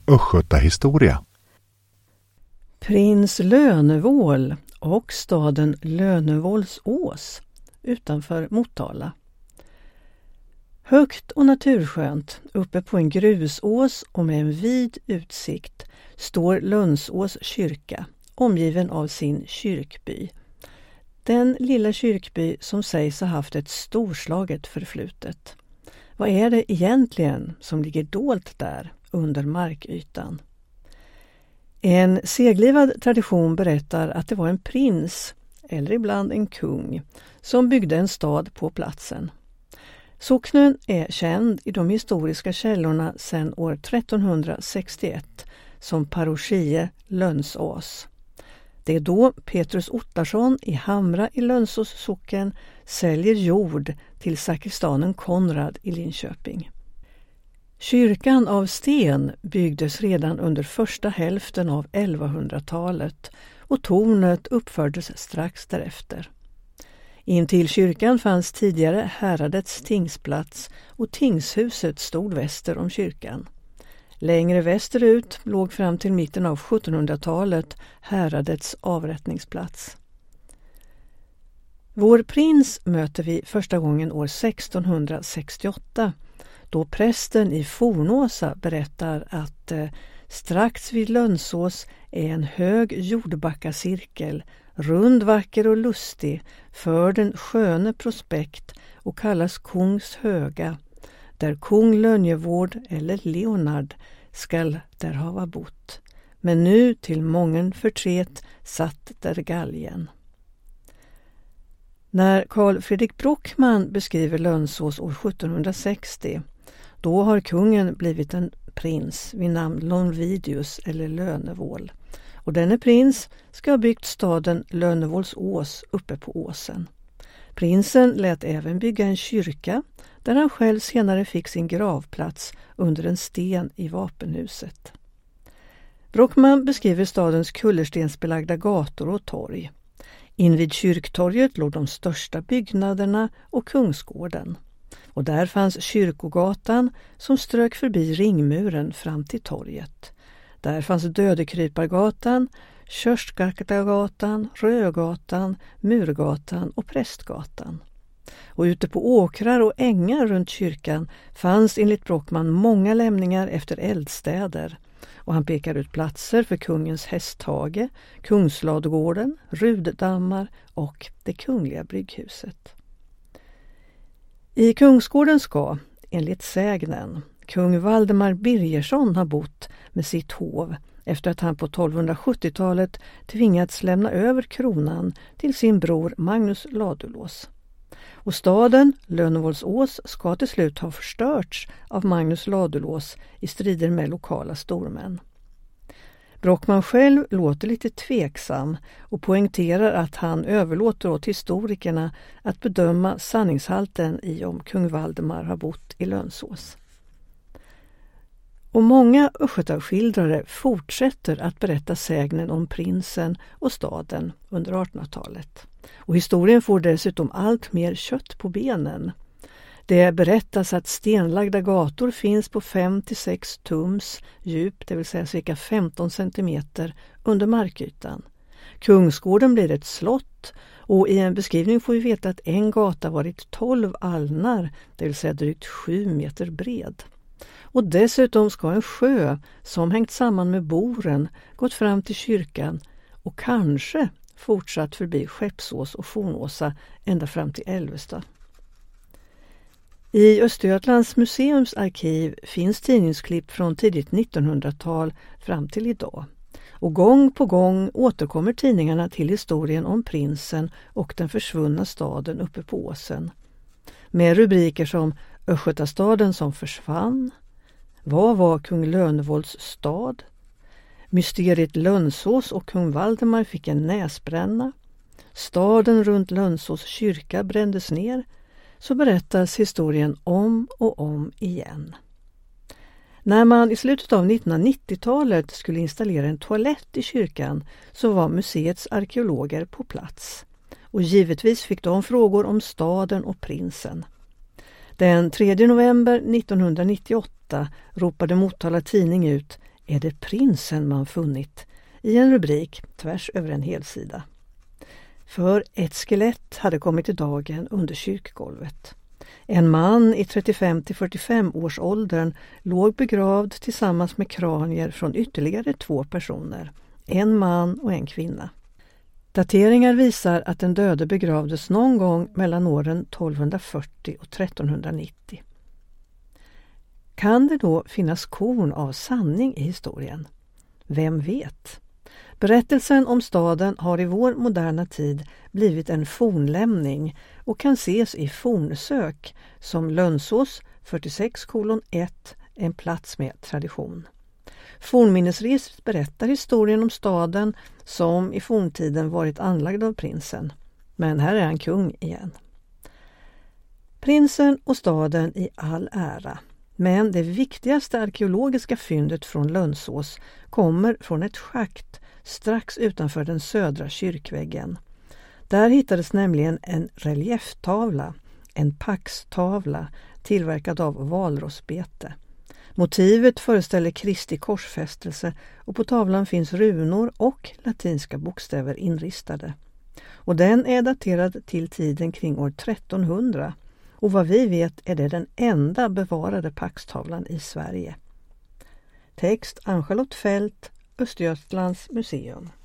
Östgötahistoria. Prins Lönevål och staden Lönevålsås utanför Motala. Högt och naturskönt uppe på en grusås och med en vid utsikt står Lönsås kyrka, omgiven av sin kyrkby. Den lilla kyrkby som sägs ha haft ett storslaget förflutet. Vad är det egentligen som ligger dolt där under markytan? En seglivad tradition berättar att det var en prins, eller ibland en kung, som byggde en stad på platsen. Socknen är känd i de historiska källorna sedan år 1361 som parochie Lönsås. Det är då Petrus Ottarsson i Hamra i Lönsås socken säljer jord till sakristanen Konrad i Linköping. Kyrkan av sten byggdes redan under första hälften av 1100-talet och tornet uppfördes strax därefter. Intill kyrkan fanns tidigare häradets tingsplats och tingshuset stod väster om kyrkan. Längre västerut låg fram till mitten av 1700-talet häradets avrättningsplats. Vår prins möter vi första gången år 1668 då prästen i Fornåsa berättar att strax vid Lönsås är en hög jordbackacirkel, rund, vacker och lustig, för den sköne prospekt och kallas Kungs höga, där kung Lönjevård eller Leonard skall där hava bott, men nu till mången förtret satt där galgen. När Carl Fredrik Brockman beskriver Lönsås år 1760, då har kungen blivit en prins vid namn Lonvidius eller Lönevål. Och denne prins ska ha byggt staden Lönevålsås uppe på åsen. Prinsen lät även bygga en kyrka där han själv senare fick sin gravplats under en sten i vapenhuset. Brockman beskriver stadens kullerstensbelagda gator och torg. Invid kyrktorget låg de största byggnaderna och kungsgården. Och där fanns kyrkogatan som strök förbi ringmuren fram till torget. Där fanns Dödekrypargatan, Körsgatan, Rögatan, Murgatan och Prästgatan. Och ute på åkrar och ängar runt kyrkan fanns enligt Brockman många lämningar efter eldstäder. Och han pekar ut platser för kungens hästhage, Kungsladugården, Ruddammar och det kungliga brygghuset. I Kungsgården ska, enligt sägnen, kung Valdemar Birgersson ha bott med sitt hov efter att han på 1270-talet tvingats lämna över kronan till sin bror Magnus Ladulås. Och staden Lönevålsås ska till slut ha förstörts av Magnus Ladulås i strider med lokala stormän. Brockman själv låter lite tveksam och poängterar att han överlåter åt historikerna att bedöma sanningshalten i om kung Valdemar har bott i Lönsås. Och många östgötaskildrare fortsätter att berätta sägnen om prinsen och staden under 1800-talet. Och historien får dessutom allt mer kött på benen. Det berättas att stenlagda gator finns på 5-6 tums djup, det vill säga cirka 15 centimeter under markytan. Kungsgården blir ett slott och i en beskrivning får vi veta att en gata varit 12 alnar, det vill säga drygt 7 meter bred. Och dessutom ska en sjö som hängt samman med Boren gått fram till kyrkan och kanske fortsatt förbi Skeppsås och Fornåsa ända fram till Älvesta. I Östergötlands museums arkiv finns tidningsklipp från tidigt 1900-tal fram till idag. Och gång på gång återkommer tidningarna till historien om prinsen och den försvunna staden uppe på åsen. Med rubriker som Östgötastaden som försvann, vad var kung Lönevålds stad? Mysteriet Lönsås och kung Valdemar fick en näsbränna. Staden runt Lönsås kyrka brändes ner. Så berättas historien om och om igen. När man i slutet av 1990-talet skulle installera en toalett i kyrkan så var museets arkeologer på plats. Och givetvis fick de frågor om staden och prinsen. Den 3 november 1998 ropade Motala tidning ut: är det prinsen man funnit i en rubrik tvärs över en helsida. För ett skelett hade kommit i dagen under kyrkgolvet. En man i 35-45 års åldern låg begravd tillsammans med kranier från ytterligare 2 personer, en man och en kvinna. Dateringar visar att den döde begravdes någon gång mellan åren 1240 och 1390. Kan det då finnas korn av sanning i historien? Vem vet? Berättelsen om staden har i vår moderna tid blivit en fornlämning och kan ses i fornsök som Lönsås 46:1, en plats med tradition. Fornminnesregistret berättar historien om staden som i forntiden varit anlagd av prinsen. Men här är han kung igen. Prinsen och staden i all ära. Men det viktigaste arkeologiska fyndet från Lönsås kommer från ett schakt strax utanför den södra kyrkväggen. Där hittades nämligen en relieftavla, en paxtavla tillverkad av valrossbete. Motivet föreställer Kristi korsfästelse och på tavlan finns runor och latinska bokstäver inristade. Och den är daterad till tiden kring år 1300 och vad vi vet är det den enda bevarade paxtavlan i Sverige. Text Ann-Charlotte Fält, Östergötlands museum.